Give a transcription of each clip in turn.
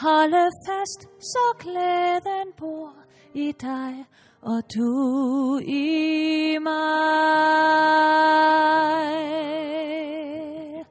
holde fast, så glæden bor i dig, og du i mig.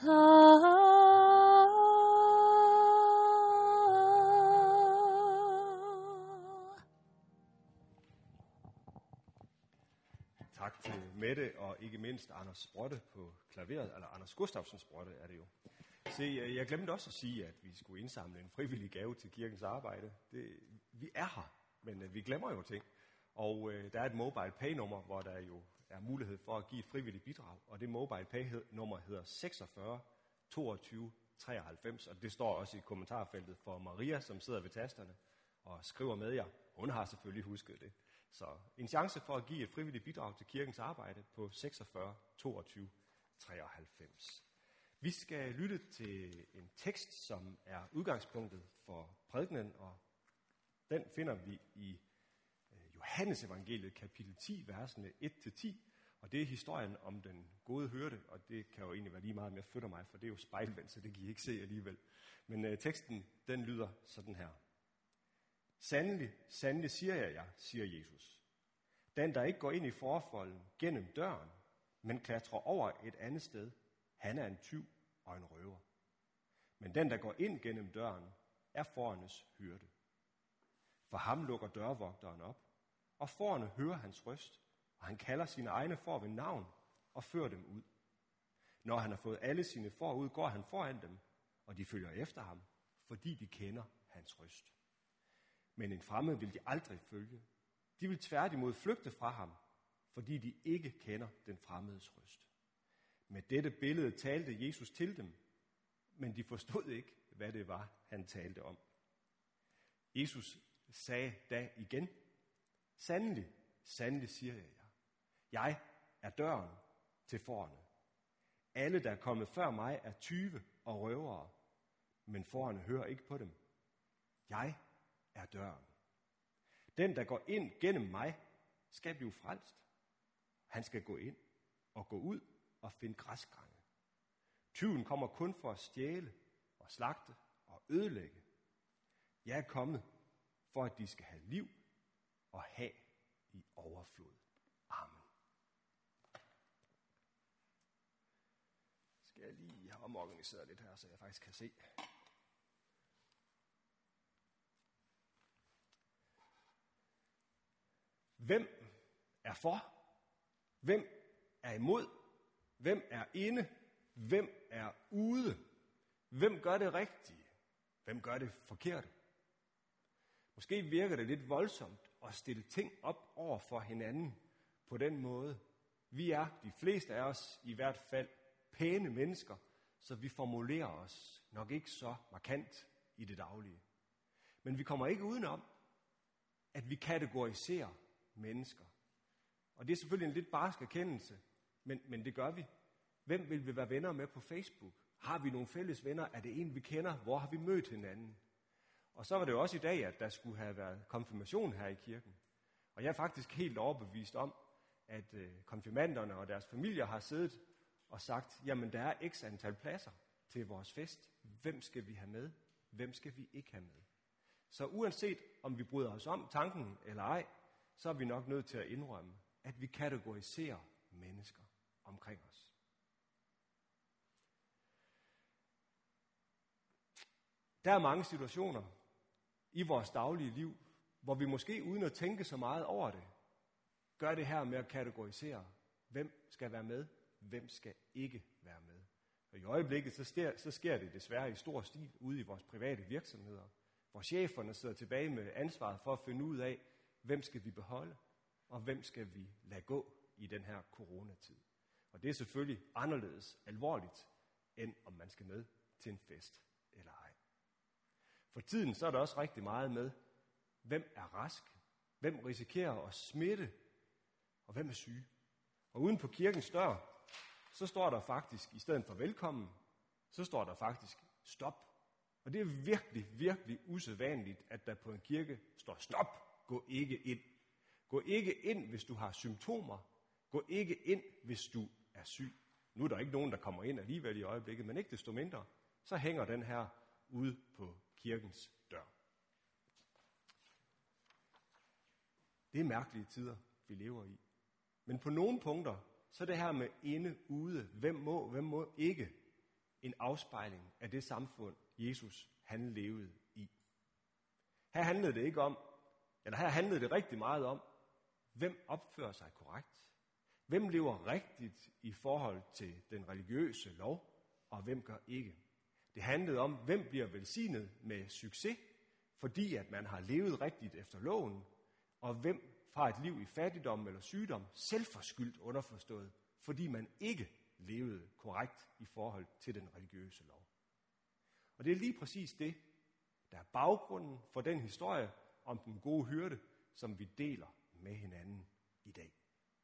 Tak til Mette og ikke mindst Anders Sprotte på klaveret, eller Anders Gustafsson Sprotte er det jo. Se, jeg glemte også at sige, at vi skulle indsamle en frivillig gave til kirkens arbejde. Vi er her, men vi glemmer jo ting. Og der er et mobile pay-nummer, hvor der jo er mulighed for at give et frivilligt bidrag. Og det mobile pay-nummer hedder 46 22 93, og det står også i kommentarfeltet for Maria, som sidder ved tasterne og skriver med jer. Hun har selvfølgelig husket det. Så en chance for at give et frivilligt bidrag til kirkens arbejde på 46 22 93. Vi skal lytte til en tekst, som er udgangspunktet for prædikenen, og den finder vi i Johannes evangeliet kapitel 10, versene 1-10, og det er historien om den gode hyrde, og det kan jo egentlig være lige meget, om jeg flytter mig, for det er jo spejlvendt, så det kan I ikke se alligevel. Men teksten, den lyder sådan her. Sandelig, sandelig siger jeg jer, siger Jesus. Den, der ikke går ind i forfolden gennem døren, men klatrer over et andet sted, han er en tyv og en røver. Men den, der går ind gennem døren, er fårenes hyrde. For ham lukker dørvogteren op, og fårene hører hans røst, og han kalder sine egne får ved navn og fører dem ud. Når han har fået alle sine får ud, går han foran dem, og de følger efter ham, fordi de kender hans røst. Men en fremmed vil de aldrig følge. De vil tværtimod flygte fra ham, fordi de ikke kender den fremmedes røst. Med dette billede talte Jesus til dem, men de forstod ikke, hvad det var, han talte om. Jesus sagde da igen, sandelig, sandelig siger jeg jer. Jeg er døren til fårene. Alle, der er kommet før mig, er tyve og røvere, men fårene hører ikke på dem. Jeg er døren. Den, der går ind gennem mig, skal blive frelst. Han skal gå ind og gå ud og finde græsgange. Tyven kommer kun for at stjæle og slagte og ødelægge. Jeg er kommet for, at de skal have liv og have i overflod. Amen. Skal jeg lige have omorganiseret lidt her, så jeg faktisk kan se. Hvem er for? Hvem er imod? Hvem er inde? Hvem er ude? Hvem gør det rigtige? Hvem gør det forkerte? Måske virker det lidt voldsomt at stille ting op over for hinanden på den måde. Vi er, de fleste af os i hvert fald, pæne mennesker, så vi formulerer os nok ikke så markant i det daglige. Men vi kommer ikke udenom, at vi kategoriserer mennesker. Og det er selvfølgelig en lidt barsk erkendelse, men det gør vi. Hvem vil vi være venner med på Facebook? Har vi nogle fælles venner? Er det en, vi kender? Hvor har vi mødt hinanden? Og så var det jo også i dag, at der skulle have været konfirmation her i kirken. Og jeg er faktisk helt overbevist om, at konfirmanderne og deres familier har siddet og sagt, jamen der er x antal pladser til vores fest. Hvem skal vi have med? Hvem skal vi ikke have med? Så uanset om vi bryder os om tanken eller ej, så er vi nok nødt til at indrømme, at vi kategoriserer mennesker omkring os. Der er mange situationer i vores daglige liv, hvor vi måske uden at tænke så meget over det, gør det her med at kategorisere, hvem skal være med, hvem skal ikke være med. Og i øjeblikket så sker det desværre i stor stil ude i vores private virksomheder, hvor cheferne sidder tilbage med ansvaret for at finde ud af, hvem skal vi beholde, og hvem skal vi lade gå i den her coronatid. Og det er selvfølgelig anderledes alvorligt, end om man skal med til en fest eller ej. For tiden så er der også rigtig meget med, hvem er rask, hvem risikerer at smitte, og hvem er syge. Og uden på kirkens dør, så står der faktisk, i stedet for velkommen, så står der faktisk stop. Og det er virkelig, virkelig usædvanligt, at der på en kirke står stop, gå ikke ind. Gå ikke ind, hvis du har symptomer. Gå ikke ind, hvis du er syg. Nu er der ikke nogen, der kommer ind alligevel i øjeblikket, men ikke desto mindre, så hænger den her ude på kirkens dør. Det er mærkelige tider, vi lever i. Men på nogle punkter, så er det her med inde, ude, hvem må ikke, en afspejling af det samfund, Jesus han levede i. Her handlede det rigtig meget om, hvem opfører sig korrekt, hvem lever rigtigt i forhold til den religiøse lov, og hvem gør ikke. Det handlede om, hvem bliver velsignet med succes, fordi at man har levet rigtigt efter loven, og hvem fra et liv i fattigdom eller sygdom, selvforskyldt underforstået, fordi man ikke levede korrekt i forhold til den religiøse lov. Og det er lige præcis det, der er baggrunden for den historie om den gode hyrde, som vi deler med hinanden i dag.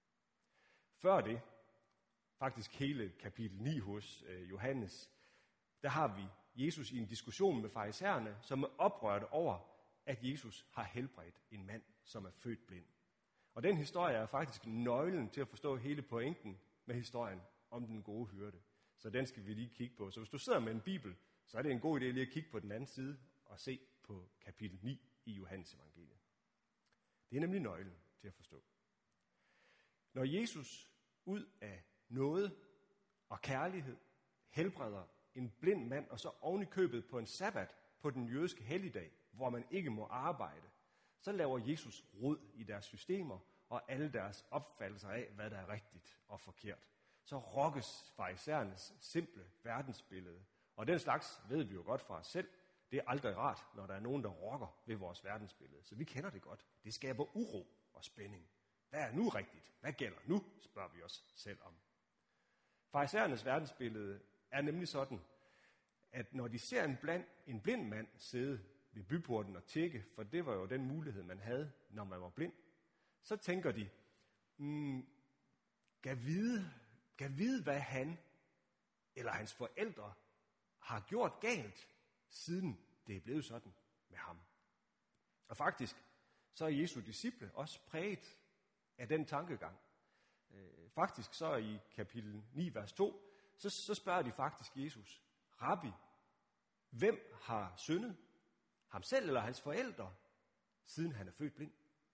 Før det, faktisk hele kapitel 9 hos Johannes, der har vi Jesus i en diskussion med farisæerne, som er oprørte over, at Jesus har helbredt en mand, som er født blind. Og den historie er faktisk nøglen til at forstå hele pointen med historien om den gode hyrde. Så den skal vi lige kigge på. Så hvis du sidder med en bibel, så er det en god idé lige at kigge på den anden side og se på kapitel 9 i Johannes evangeliet. Det er nemlig nøglen til at forstå. Når Jesus ud af nåde og kærlighed helbreder en blind mand, og så oven i købet på en sabbat på den jødiske helligdag, hvor man ikke må arbejde, så laver Jesus rod i deres systemer og alle deres opfattelser af, hvad der er rigtigt og forkert. Så rokkes farisæernes simple verdensbillede. Og den slags ved vi jo godt fra os selv. Det er aldrig rart, når der er nogen, der rokker ved vores verdensbillede. Så vi kender det godt. Det skaber uro og spænding. Hvad er nu rigtigt? Hvad gælder nu? Spørger vi os selv om. Farisæernes verdensbillede er nemlig sådan, at når de ser en blind mand sidde ved byporten og tikke, for det var jo den mulighed, man havde, når man var blind, så tænker de, kan vide, hvad han eller hans forældre har gjort galt, siden det er blevet sådan med ham. Og faktisk, så er Jesu disciple også præget af den tankegang. Faktisk så i kapitel 9, vers 2, så spørger de faktisk Jesus, Rabbi, hvem har syndet? Ham selv eller hans forældre, siden han er født blind?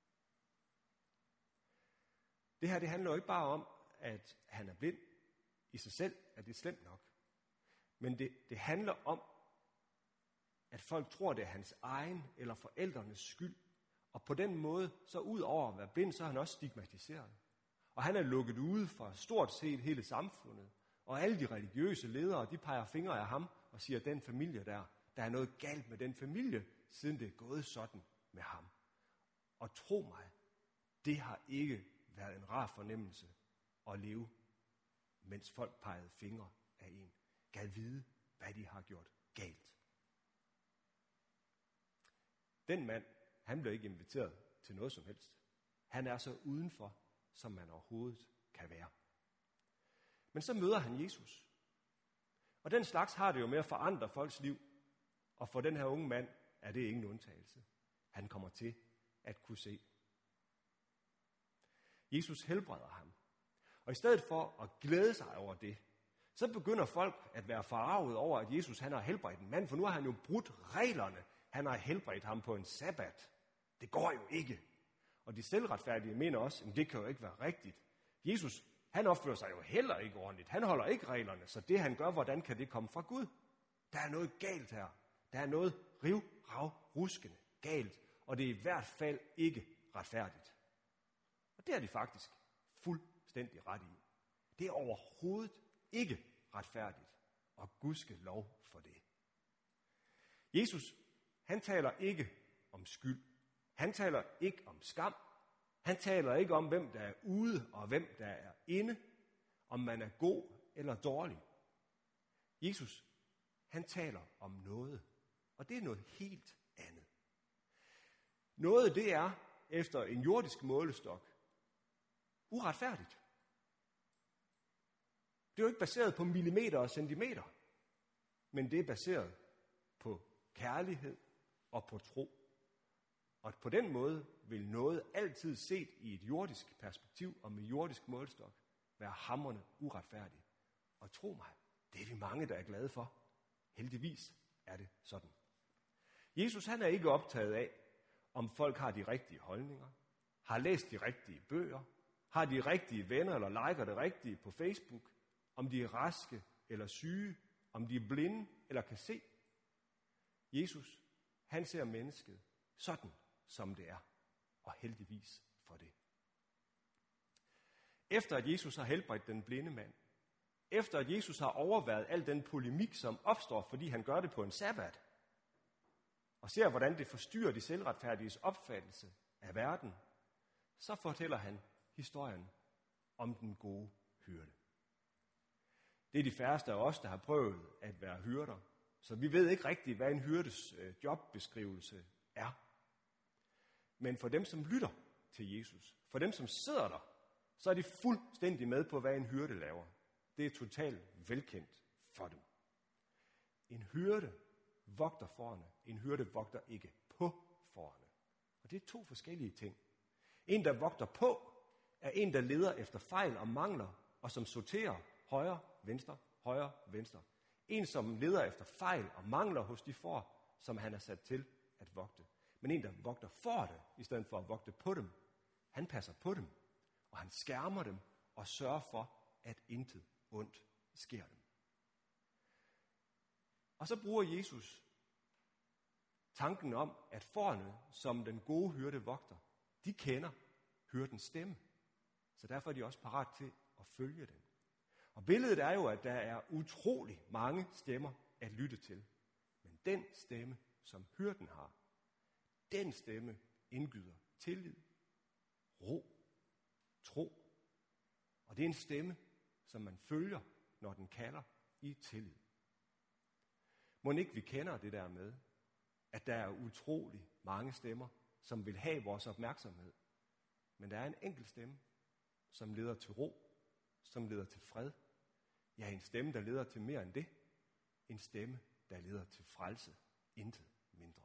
Det her, det handler jo ikke bare om, at han er blind i sig selv, at det er slemt nok. Men det handler om, at folk tror, det er hans egen eller forældrenes skyld. Og på den måde, så ud over at være blind, så er han også stigmatiseret. Og han er lukket ude fra stort set hele samfundet. Og alle de religiøse ledere, de peger fingre af ham og siger, at den familie der er noget galt med den familie, siden det er gået sådan med ham. Og tro mig, det har ikke været en rar fornemmelse at leve, mens folk pegede fingre af en. Gad vide, hvad de har gjort galt. Den mand, han blev ikke inviteret til noget som helst. Han er så udenfor, som man overhovedet kan være. Men så møder han Jesus. Og den slags har det jo med at forandre folks liv. Og for den her unge mand er det ingen undtagelse. Han kommer til at kunne se. Jesus helbreder ham. Og i stedet for at glæde sig over det, så begynder folk at være forarvet over, at Jesus han har helbredt en mand, for nu har han jo brudt reglerne. Han har helbredt ham på en sabbat. Det går jo ikke. Og de selvretfærdige mener også, at det kan jo ikke være rigtigt. Jesus, han opfører sig jo heller ikke ordentligt. Han holder ikke reglerne, så det han gør, hvordan kan det komme fra Gud? Der er noget galt her. Der er noget ruskende galt, og det er i hvert fald ikke retfærdigt. Og det er de faktisk fuldstændig ret i. Det er overhovedet ikke retfærdigt, og Gud skal lov for det. Jesus, han taler ikke om skyld. Han taler ikke om skam. Han taler ikke om, hvem der er ude og hvem der er inde, om man er god eller dårlig. Jesus, han taler om noget, og det er noget helt andet. Noget, det er, efter en jordisk målestok, uretfærdigt. Det er jo ikke baseret på millimeter og centimeter, men det er baseret på kærlighed og på tro. Og på den måde vil noget altid set i et jordisk perspektiv og med jordisk målestok være hamrende uretfærdigt. Og tro mig, det er vi mange, der er glade for. Heldigvis er det sådan. Jesus han er ikke optaget af, om folk har de rigtige holdninger, har læst de rigtige bøger, har de rigtige venner eller liker det rigtige på Facebook, om de er raske eller syge, om de er blinde eller kan se. Jesus, han ser mennesket sådan, som det er, og heldigvis for det. Efter at Jesus har helbredt den blinde mand, efter at Jesus har overværet al den polemik, som opstår, fordi han gør det på en sabbat, og ser, hvordan det forstyrrer de selvretfærdiges opfattelse af verden, så fortæller han historien om den gode hyrde. Det er de færreste af os, der har prøvet at være hyrder, så vi ved ikke rigtigt, hvad en hyrdes jobbeskrivelse er. Men for dem, som lytter til Jesus, for dem, som sidder der, så er de fuldstændig med på, hvad en hyrde laver. Det er totalt velkendt for dem. En hyrde vogter fårene, en hyrde vogter ikke på fårene. Og det er to forskellige ting. En, der vogter på, er en, der leder efter fejl og mangler, og som sorterer højre, venstre. En, som leder efter fejl og mangler hos de får, som han er sat til at vogte. Men en, der vogter for det, i stedet for at vogte på dem, han passer på dem, og han skærmer dem og sørger for, at intet ondt sker dem. Og så bruger Jesus tanken om, at fårene, som den gode hyrde vogter, de kender hyrdens stemme. Så derfor er de også parat til at følge den. Og billedet er jo, at der er utrolig mange stemmer at lytte til. Men den stemme, som hyrden har, den stemme indgyder tillid, ro, tro. Og det er en stemme, som man følger, når den kalder i tillid. Må ikke vi kender det der med, at der er utrolig mange stemmer, som vil have vores opmærksomhed. Men der er en enkelt stemme, som leder til ro, som leder til fred. Ja, en stemme, der leder til mere end det. En stemme, der leder til frelse. Intet mindre.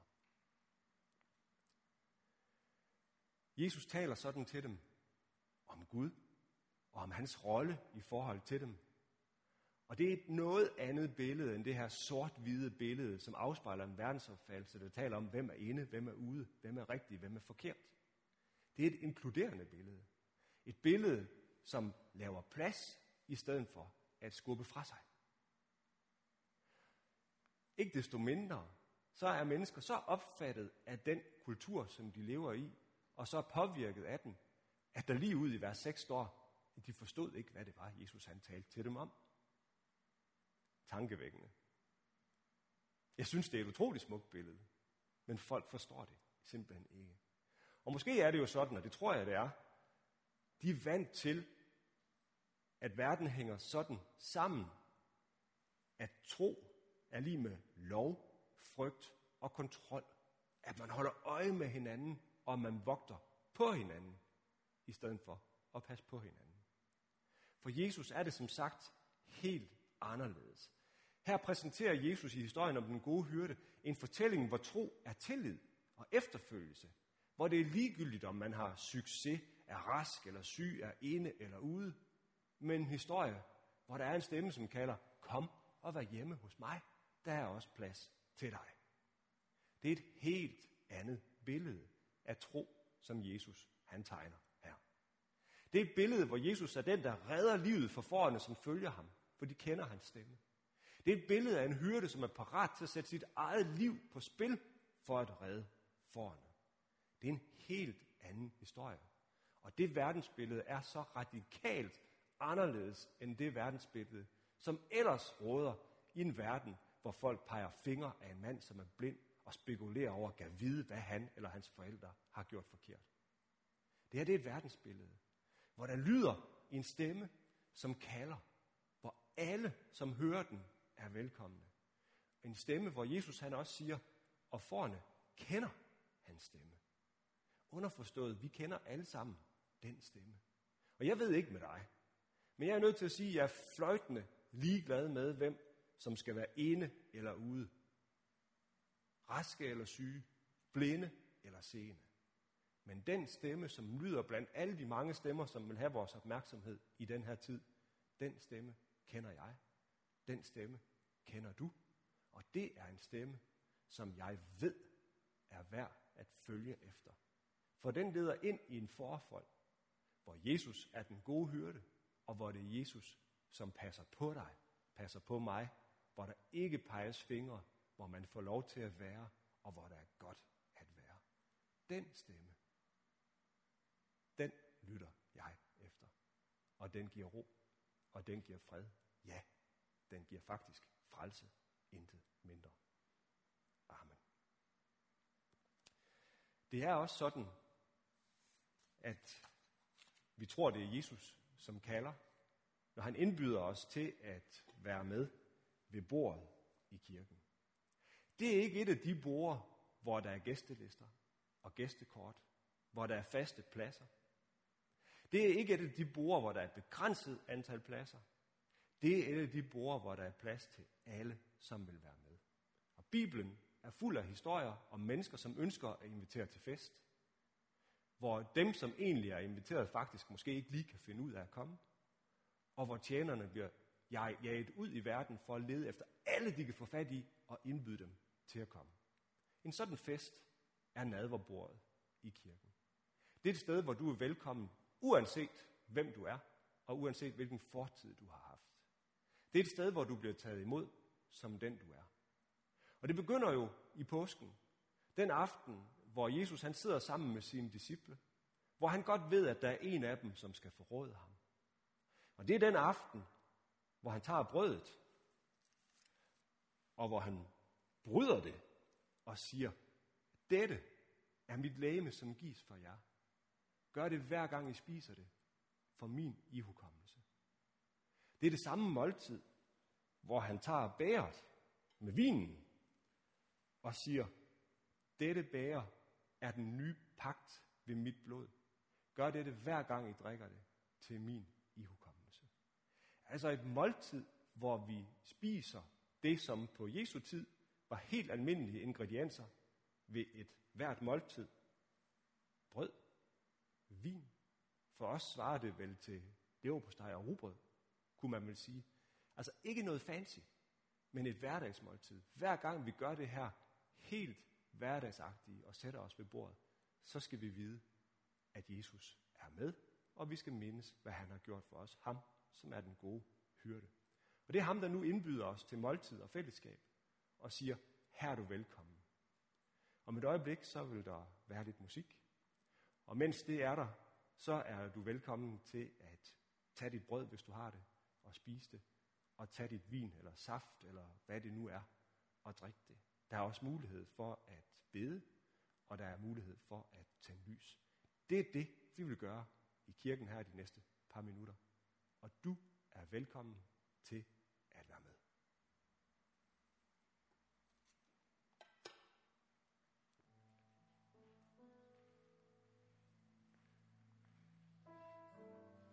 Jesus taler sådan til dem om Gud og om hans rolle i forhold til dem. Og det er et noget andet billede end det her sort-hvide billede, som afspejler en verdensopfattelse, der taler om, hvem er inde, hvem er ude, hvem er rigtig, hvem er forkert. Det er et inkluderende billede. Et billede, som laver plads i stedet for at skubbe fra sig. Ikke desto mindre, så er mennesker så opfattet af den kultur, som de lever i, og så påvirket af den, at der lige ud i vers 6 står, at de forstod ikke, hvad det var, Jesus han talte til dem om. Tankevækkende. Jeg synes, det er et utroligt smukt billede, men folk forstår det simpelthen ikke. Og måske er det jo sådan, og det tror jeg, det er, de er vant til, at verden hænger sådan sammen, at tro er lige med lov, frygt og kontrol. At man holder øje med hinanden, og man vogter på hinanden, i stedet for at passe på hinanden. For Jesus er det som sagt helt anderledes. Her præsenterer Jesus i historien om den gode hyrde en fortælling, hvor tro er tillid og efterfølgelse. Hvor det er ligegyldigt, om man har succes, er rask eller syg, er inde eller ude. Men en historie, hvor der er en stemme, som kalder, kom og vær hjemme hos mig. Der er også plads til dig. Det er et helt andet billede af tro, som Jesus han tegner her. Det er et billede, hvor Jesus er den, der redder livet for fårene, som følger ham, for de kender hans stemme. Det er et billede af en hyrde, som er parat til at sætte sit eget liv på spil for at redde fårene. Det er en helt anden historie. Og det verdensbillede er så radikalt anderledes end det verdensbillede, som ellers råder i en verden, hvor folk peger fingre af en mand, som er blind, og spekulerer over, at vide, hvad han eller hans forældre har gjort forkert. Det her det er et verdensbillede, hvor der lyder en stemme, som kalder, hvor alle, som hører den, er velkomne. En stemme, hvor Jesus han også siger, og fårene kender hans stemme. Underforstået, vi kender alle sammen den stemme. Og jeg ved ikke med dig, men jeg er nødt til at sige, at jeg er fløjtende ligeglad med, hvem som skal være inde eller ude. Raske eller syge, blinde eller seende. Men den stemme, som lyder blandt alle de mange stemmer, som vil have vores opmærksomhed i den her tid, den stemme kender jeg. Den stemme kender du. Og det er en stemme, som jeg ved er værd at følge efter. For den leder ind i en forfold, hvor Jesus er den gode hyrde, og hvor det er Jesus, som passer på dig, passer på mig, hvor der ikke peges fingre, hvor man får lov til at være, og hvor der er godt at være. Den stemme, den lytter jeg efter. Og den giver ro, og den giver fred. Ja, den giver faktisk frelse, intet mindre. Amen. Det er også sådan, at vi tror, det er Jesus, som kalder, når han indbyder os til at være med ved bordet i kirken. Det er ikke et af de borde, hvor der er gæstelister og gæstekort, hvor der er faste pladser. Det er ikke et af de borde, hvor der er et begrænset antal pladser. Det er et af de borde, hvor der er plads til alle, som vil være med. Og Bibelen er fuld af historier om mennesker, som ønsker at invitere til fest, hvor dem, som egentlig er inviteret, faktisk måske ikke lige kan finde ud af at komme, og hvor tjenerne bliver jaget ud i verden for at lede efter alle, de kan få fat i, og indbyde dem til at komme. En sådan fest er nadverbordet i kirken. Det er et sted, hvor du er velkommen, uanset hvem du er, og uanset hvilken fortid du har haft. Det er et sted, hvor du bliver taget imod som den du er. Og det begynder jo i påsken, den aften, hvor Jesus han sidder sammen med sine disciple, hvor han godt ved, at der er en af dem, som skal forråde ham. Og det er den aften, hvor han tager brødet, og hvor han bryder det og siger, dette er mit legeme, som gives for jer. Gør det hver gang I spiser det, for min ihukommelse. Det er det samme måltid, hvor han tager bægeret med vinen og siger, dette bæger er den nye pagt ved mit blod. Gør dette hver gang I drikker det til min ihukommelse. Altså et måltid, hvor vi spiser det, som på Jesu tid var helt almindelige ingredienser ved et hvert måltid. Brød, vin. For os svarer det vel til leverpostej og rugbrød, kunne man vel sige. Altså ikke noget fancy, men et hverdagsmåltid. Hver gang vi gør det her helt hverdagsagtige og sætter os ved bordet, så skal vi vide, at Jesus er med, og vi skal mindes, hvad han har gjort for os. Ham, som er den gode hyrde. Og det er ham, der nu indbyder os til måltid og fællesskab, og siger, her er du velkommen. Om et øjeblik, så vil der være lidt musik. Og mens det er der, så er du velkommen til at tage dit brød, hvis du har det, og spise det, og tage dit vin eller saft, eller hvad det nu er, og drikke det. Der er også mulighed for at bede, og der er mulighed for at tænde lys. Det er det, vi vil gøre i kirken her de næste par minutter. Og du er velkommen til